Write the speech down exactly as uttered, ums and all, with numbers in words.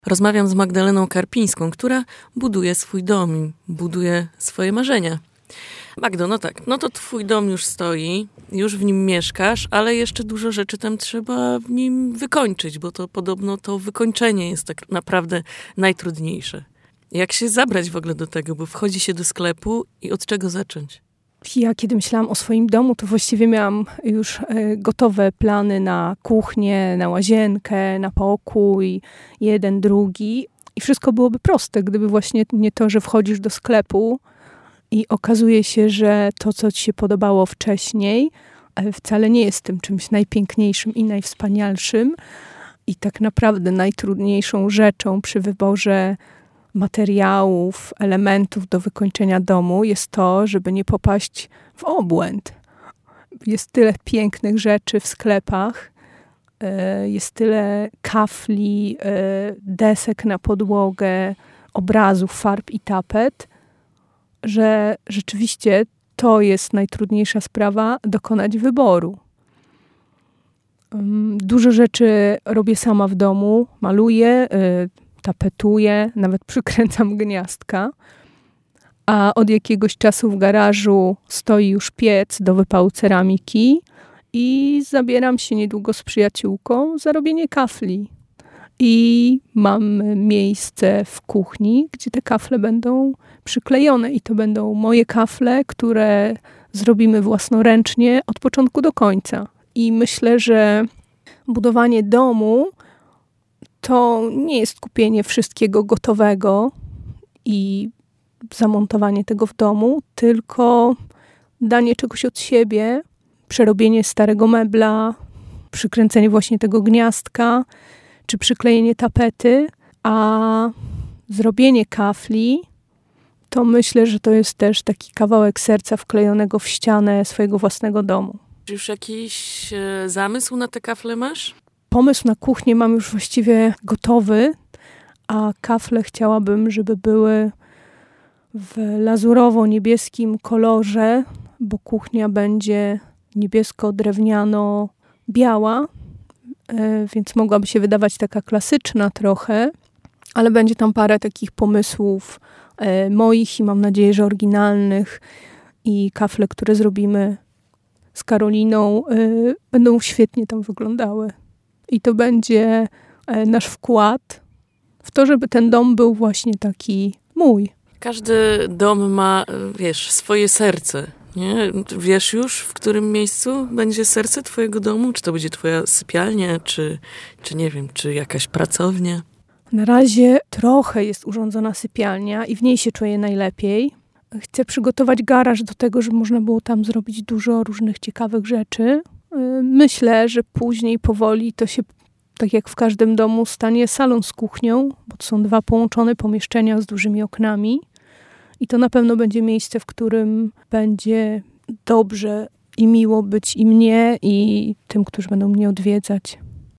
Rozmawiam z Magdaleną Karpińską, która buduje swój dom, buduje swoje marzenia. Magdo, no tak, no to twój dom już stoi, już w nim mieszkasz, ale jeszcze dużo rzeczy tam trzeba w nim wykończyć, bo to podobno to wykończenie jest tak naprawdę najtrudniejsze. Jak się zabrać w ogóle do tego, bo wchodzi się do sklepu i od czego zacząć? Ja kiedy myślałam o swoim domu, to właściwie miałam już gotowe plany na kuchnię, na łazienkę, na pokój, jeden, drugi. I wszystko byłoby proste, gdyby właśnie nie to, że wchodzisz do sklepu i okazuje się, że to, co ci się podobało wcześniej, wcale nie jest tym czymś najpiękniejszym i najwspanialszym. I tak naprawdę najtrudniejszą rzeczą przy wyborze materiałów, elementów do wykończenia domu jest to, żeby nie popaść w obłęd. Jest tyle pięknych rzeczy w sklepach, jest tyle kafli, desek na podłogę, obrazów, farb i tapet, że rzeczywiście to jest najtrudniejsza sprawa dokonać wyboru. Dużo rzeczy robię sama w domu, maluję, tapetuję, nawet przykręcam gniazdka, a od jakiegoś czasu w garażu stoi już piec do wypału ceramiki i zabieram się niedługo z przyjaciółką za robienie kafli. I mam miejsce w kuchni, gdzie te kafle będą przyklejone i to będą moje kafle, które zrobimy własnoręcznie od początku do końca. I myślę, że budowanie domu to nie jest kupienie wszystkiego gotowego i zamontowanie tego w domu, tylko danie czegoś od siebie, przerobienie starego mebla, przykręcenie właśnie tego gniazdka, czy przyklejenie tapety, a zrobienie kafli, to myślę, że to jest też taki kawałek serca wklejonego w ścianę swojego własnego domu. Czy już jakiś e, zamysł na te kafle masz? Pomysł na kuchnię mam już właściwie gotowy, a kafle chciałabym, żeby były w lazurowo-niebieskim kolorze, bo kuchnia będzie niebiesko-drewniano-biała, więc mogłaby się wydawać taka klasyczna trochę, ale będzie tam parę takich pomysłów moich i mam nadzieję, że oryginalnych, i kafle, które zrobimy z Karoliną, będą świetnie tam wyglądały. I to będzie nasz wkład w to, żeby ten dom był właśnie taki mój. Każdy dom ma, wiesz, swoje serce, nie? Wiesz już, w którym miejscu będzie serce twojego domu? Czy to będzie twoja sypialnia, czy, czy nie wiem, czy jakaś pracownia? Na razie trochę jest urządzona sypialnia i w niej się czuję najlepiej. Chcę przygotować garaż do tego, żeby można było tam zrobić dużo różnych ciekawych rzeczy. Myślę, że później powoli to się, tak jak w każdym domu, stanie salon z kuchnią, bo to są dwa połączone pomieszczenia z dużymi oknami. I to na pewno będzie miejsce, w którym będzie dobrze i miło być i mnie, i tym, którzy będą mnie odwiedzać.